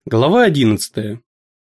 Глава 11.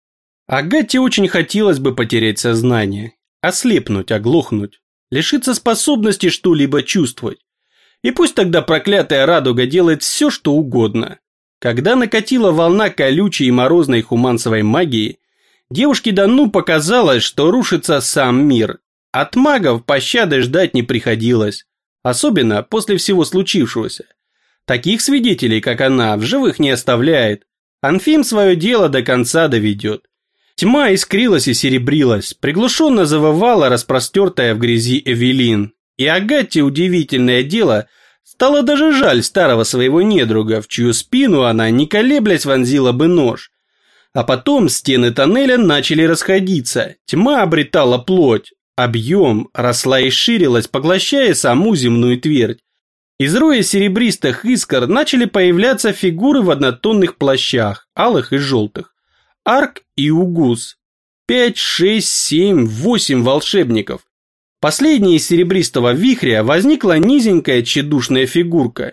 Агате очень хотелось бы потерять сознание, ослепнуть, оглохнуть, лишиться способности что-либо чувствовать. И пусть тогда проклятая радуга делает все, что угодно. Когда накатила волна колючей и морозной хумансовой магии, девушке Дану показалось, что рушится сам мир. От магов пощады ждать не приходилось, особенно после всего случившегося. Таких свидетелей, как она, в живых не оставляет. Анфим свое дело до конца доведет. Тьма искрилась и серебрилась, приглушенно завывала распростертая в грязи Эвелин. И Агате удивительное дело, стало даже жаль старого своего недруга, в чью спину она, не колеблясь, вонзила бы нож. А потом стены тоннеля начали расходиться, тьма обретала плоть, объем росла и ширилась, поглощая саму земную твердь. Из роя серебристых искр начали появляться фигуры в однотонных плащах, алых и желтых. Арк и Угус. 5, 6, 7, 8 волшебников. Последней из серебристого вихря возникла низенькая тщедушная фигурка.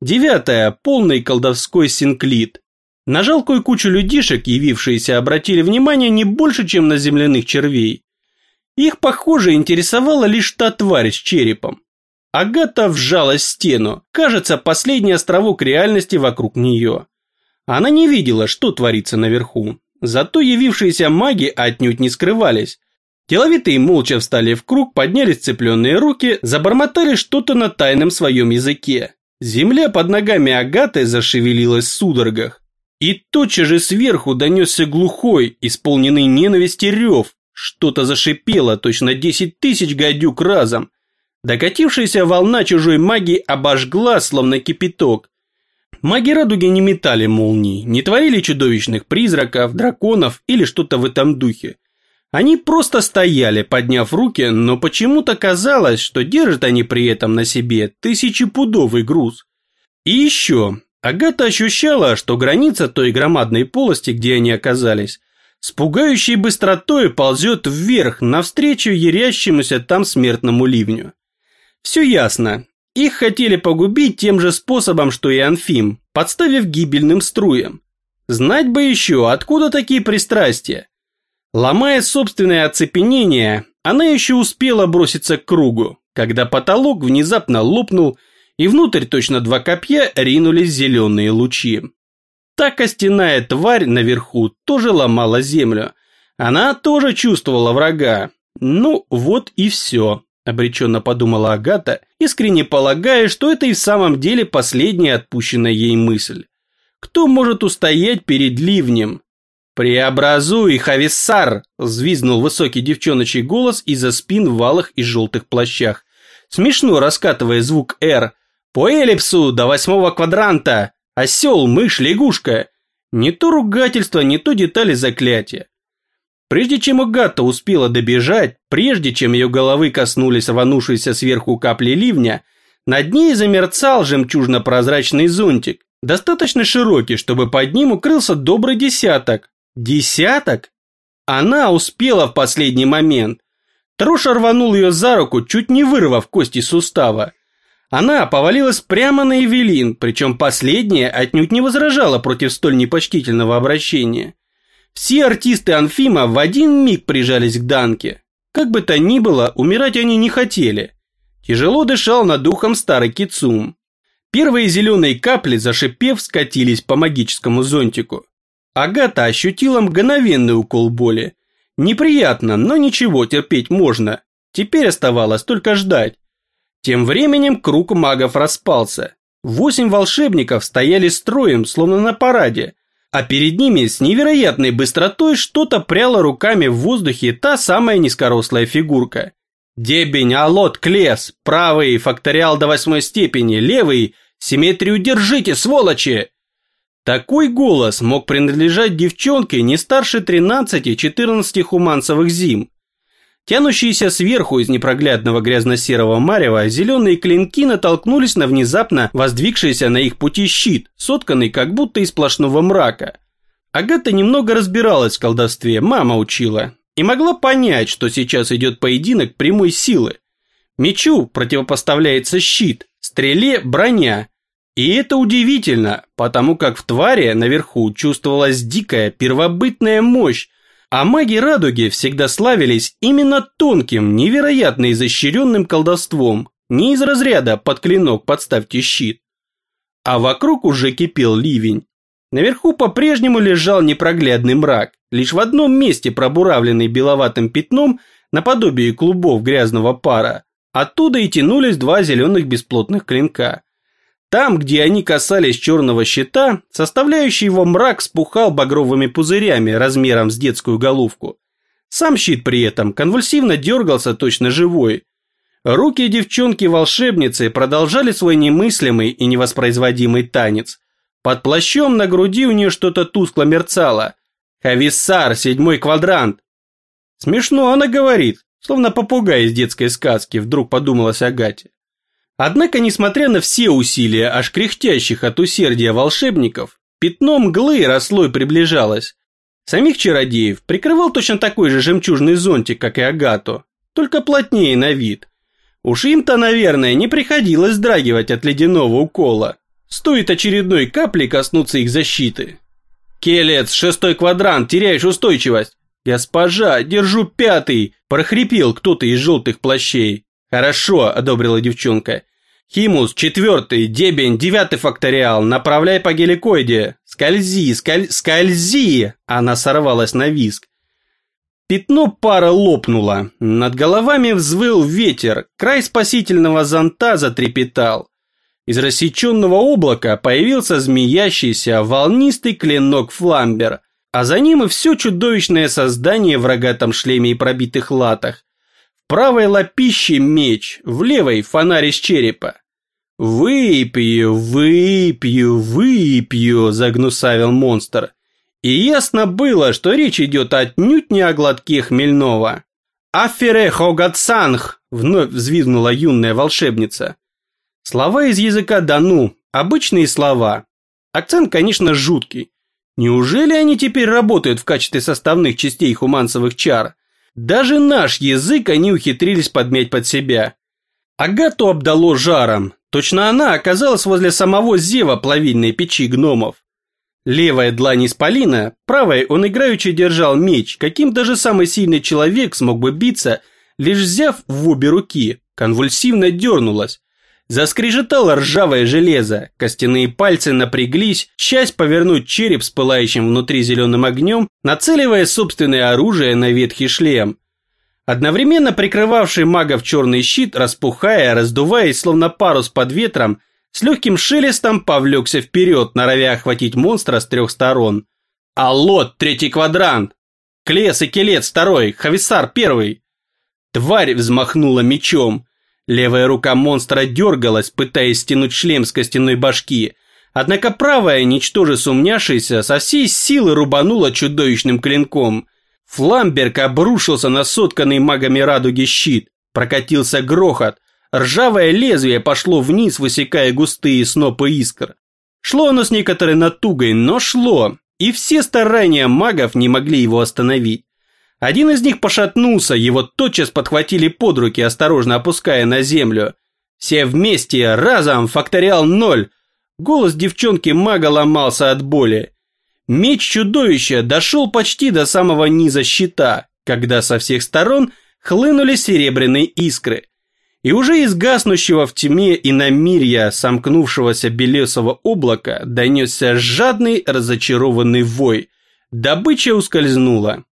9-я, полный колдовской синклит. На жалкую кучу людишек, явившиеся, обратили внимание не больше, чем на земляных червей. Их, похоже, интересовала лишь та тварь с черепом. Агата вжалась в стену, кажется, последний островок реальности вокруг нее. Она не видела, что творится наверху, зато явившиеся маги отнюдь не скрывались. Деловитые молча встали в круг, подняли сцепленные руки, забормотали что-то на тайном своем языке. Земля под ногами Агаты зашевелилась в судорогах. И тотчас же сверху донесся глухой, исполненный ненависти рев. Что-то зашипело, точно 10 тысяч гадюк разом. Докатившаяся волна чужой магии обожгла, словно кипяток. Маги радуги не метали молний, не творили чудовищных призраков, драконов или что-то в этом духе. Они просто стояли, подняв руки, но почему-то казалось, что держат они при этом на себе тысячепудовый груз. И еще, Агата ощущала, что граница той громадной полости, где они оказались, с пугающей быстротой ползет вверх, навстречу ярящемуся там смертному ливню. Все ясно. Их хотели погубить тем же способом, что и Анфим, подставив гибельным струям. Знать бы еще, откуда такие пристрастия. Ломая собственное оцепенение, она еще успела броситься к кругу, когда потолок внезапно лопнул, и внутрь точно два копья ринулись зеленые лучи. Та костяная тварь наверху тоже ломала землю. Она тоже чувствовала врага. Ну вот и все. Обреченно подумала Агата, искренне полагая, что это и в самом деле последняя отпущенная ей мысль. Кто может устоять перед ливнем? «Преобразуй, Хависсар!» – взвизгнул высокий девчоночий голос из-за спин в алых и желтых плащах, смешно раскатывая звук «Р». «По эллипсу до 8-го квадранта! Осел, мышь, лягушка!» Не то ругательство, не то детали заклятия. Прежде чем Агата успела добежать, прежде чем ее головы коснулись рванувшиеся сверху капли ливня, над ней замерцал жемчужно-прозрачный зонтик, достаточно широкий, чтобы под ним укрылся добрый десяток. Десяток? Она успела в последний момент. Троша рванул ее за руку, чуть не вырвав кости сустава. Она повалилась прямо на Эвелин, причем последняя отнюдь не возражала против столь непочтительного обращения. Все артисты Анфима в один миг прижались к Данке. Как бы то ни было, умирать они не хотели. Тяжело дышал над ухом старый Кицум. Первые зеленые капли, зашипев, скатились по магическому зонтику. Агата ощутила мгновенный укол боли. Неприятно, но ничего, терпеть можно. Теперь оставалось только ждать. Тем временем круг магов распался. 8 волшебников стояли строем, словно на параде. А перед ними с невероятной быстротой что-то пряла руками в воздухе та самая низкорослая фигурка. Дебень, алот, клес, правый, факториал до 8 степени, левый, симметрию держите, сволочи! Такой голос мог принадлежать девчонке не старше 13-14 хумансовых зим. Тянущиеся сверху из непроглядного грязно-серого марева зеленые клинки натолкнулись на внезапно воздвигшийся на их пути щит, сотканный как будто из сплошного мрака. Агата немного разбиралась в колдовстве, мама учила, и могла понять, что сейчас идет поединок прямой силы. Мечу противопоставляется щит, стреле – броня. И это удивительно, потому как в твари наверху чувствовалась дикая первобытная мощь, а маги радуги всегда славились именно тонким, невероятно изощренным колдовством, не из разряда «под клинок подставьте щит». А вокруг уже кипел ливень. Наверху по-прежнему лежал непроглядный мрак, лишь в одном месте пробуравленный беловатым пятном наподобие клубов грязного пара. Оттуда и тянулись два зеленых бесплотных клинка. Там, где они касались черного щита, составляющий его мрак вспухал багровыми пузырями размером с детскую головку. Сам щит при этом конвульсивно дергался точно живой. Руки девчонки-волшебницы продолжали свой немыслимый и невоспроизводимый танец. Под плащом на груди у нее что-то тускло мерцало. «Хависсар, 7-й квадрант!» Смешно она говорит, словно попугай из детской сказки, вдруг подумалось Агате. Однако, несмотря на все усилия аж кряхтящих от усердия волшебников, пятно мглы росло и приближалось. Самих чародеев прикрывал точно такой же жемчужный зонтик, как и Агату, только плотнее на вид. Уж им-то, наверное, не приходилось вздрагивать от ледяного укола. Стоит очередной капли коснуться их защиты. «Келец, 6-й квадрант, теряешь устойчивость!» «Госпожа, держу 5-й!» – прохрипел кто-то из желтых плащей. «Хорошо», – одобрила девчонка. «Химус, 4-й, Дебень, 9-й факториал, направляй по геликоиде. Скользи!» Она сорвалась на визг. Пятно пара лопнуло. Над головами взвыл ветер, край спасительного зонта затрепетал. Из рассеченного облака появился змеящийся волнистый клинок Фламбер, а за ним и все чудовищное создание в рогатом шлеме и пробитых латах. В правой лапище меч, в левой фонарь из черепа. «Выпью, загнусавил монстр. И ясно было, что речь идет отнюдь не о глотке хмельного. «Афере хогатсанг!» – вновь взвизгнула юная волшебница. Слова из языка Дану, обычные слова. Акцент, конечно, жуткий. Неужели они теперь работают в качестве составных частей хумансовых чар? Даже наш язык они ухитрились подмять под себя. Агату обдало жаром. Точно она оказалась возле самого зева плавильной печи гномов. Левая длань исполина, правой он играючи держал меч, каким даже самый сильный человек смог бы биться, лишь взяв в обе руки. Конвульсивно дернулась. Заскрежетало ржавое железо, костяные пальцы напряглись, часть повернуть череп с пылающим внутри зеленым огнем, нацеливая собственное оружие на ветхий шлем. Одновременно прикрывавший магов черный щит, распухая, раздуваясь, словно парус под ветром, с легким шелестом повлекся вперед, норовя охватить монстра с 3 сторон. «Аллот, 3-й квадрант! Клес и Келец 2-й, Хависсар 1-й!» Тварь взмахнула мечом. Левая рука монстра дергалась, пытаясь стянуть шлем с костяной башки, однако правая, ничтоже сумняшися, со всей силы рубанула чудовищным клинком. Фламберг обрушился на сотканный магами радуги щит, прокатился грохот, ржавое лезвие пошло вниз, высекая густые снопы искр. Шло оно с некоторой натугой, но шло, и все старания магов не могли его остановить. Один из них пошатнулся, его тотчас подхватили под руки, осторожно опуская на землю. Все вместе, разом, факториал 0. Голос девчонки-мага ломался от боли. Меч чудовища дошел почти до самого низа щита, когда со всех сторон хлынули серебряные искры. И уже из гаснущего в тьме иномирья сомкнувшегося белесого облака донесся жадный разочарованный вой. Добыча ускользнула.